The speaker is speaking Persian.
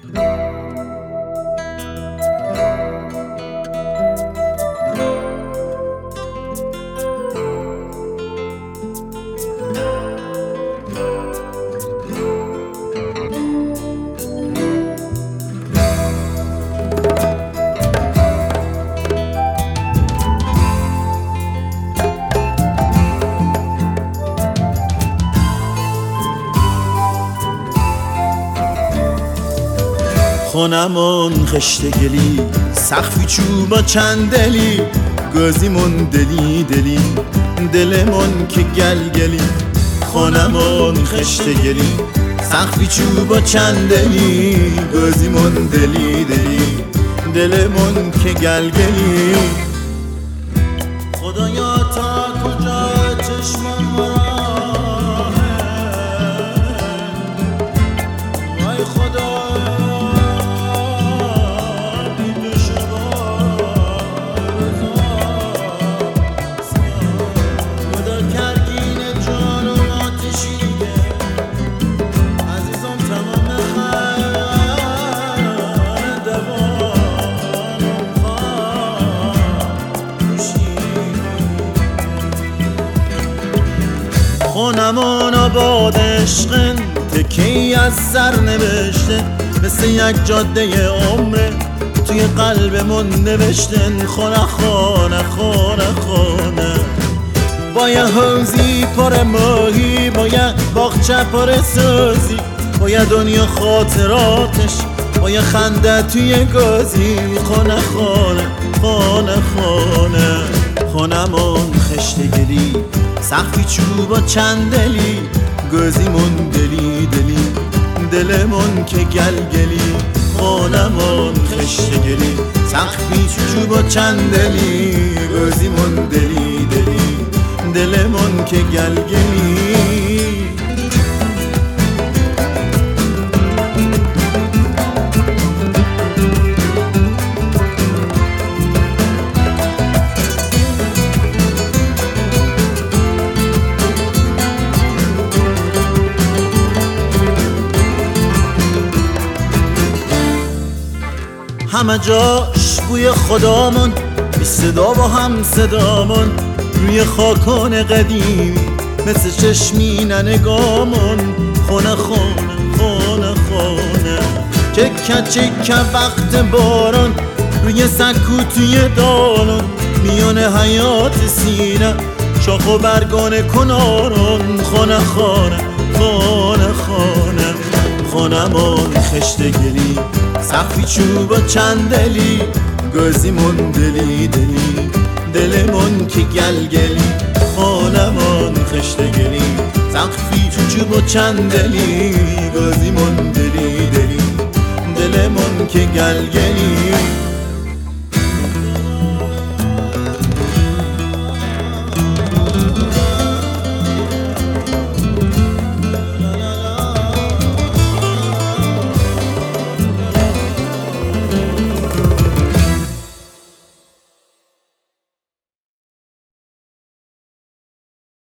خونمون خشت گلی، سقفی چوبا چندلی، گازیمون دلی دلی، دلمون که گلگلی. خونمون خشت گلی، سقفی چوبا چندلی، گازیمون دلی دلی، دلمون که گلگلی. خدایا تا کجا چشمم راهه، وای خدا خونمون آباد عشقن، تکی از سر نوشته، مثل یک جاده عمره توی قلبمون نوشتن. خونه خونه خونه خونه، با یه حوزی پر ماهی، با یه باغچه پر سازی، با یه دنیا خاطراتش، با یه خنده توی گازی. خونه خونه خونه خونه، خونمون خشت گلی، سقفی چوبا چندلی، گازیمون دلی دلی، دلمون که گلگلی. خونمون خشت گلی، سقفی چوبا چندلی، گازیمون دلی دلی، دلمون که گلگلی. همه جاش بوی خدامون، بی صدا با هم صدامون، روی خاکان قدیمی مثل چشمی ننگامون. خونه خونه خونه خونه، چکه چکه وقت باران، روی سکو توی دالون، میان حیات سینه شاخ و برگان کنارون. خونه خونه خونه خونه، خونمون خشت گلی، سقفی چوبا چندلی، گازیمون دلی دلی، دلمون که گلگلی. خونمون خشت گلی، سقفی چوبا چندلی، گازیمون دلی دلی، دلمون که گلگلی.